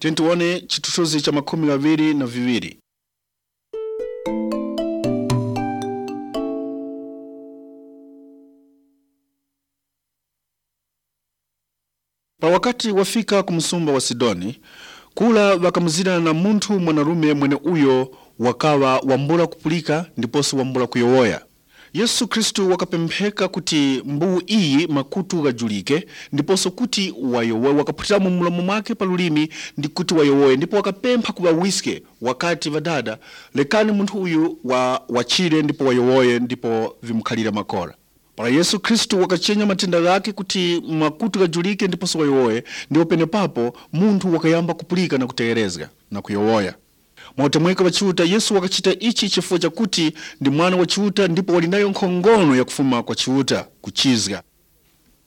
Tione chitotozi cha 22. Pa wakati wafika kumusumba wa Sidoni, kula wakamuzira na muntu mwanarume mwene uyo wakawa wambula kupulika ndiposo wambula kuyowoya. Yesu Kristu wakapempheka kuti mbuwu iyi makutu gajulike ndiposo kuti wayowoye, wakaputira mu mulomo mwake palulimi ndi kuti wayowoye, ndipo wakapempha kubawiske wakati vadada lekani muntu uyu wachire ndipo wayowoye ndipo vimukhalira makola. Para Yesu Kristu wakachenya matenda gake kuti makutu gajulike ndiposo wayowoye, ndipo pene papo muntu wakayamba kupulika na kutegerezga na kuyowoya. Mwatemweka wachiuta Yesu wakachita ichi chifukwa chakuti ndi mwana wa chiuta ndipo walinayo nkhongono ya kufuma kwa chiuta kuchizga.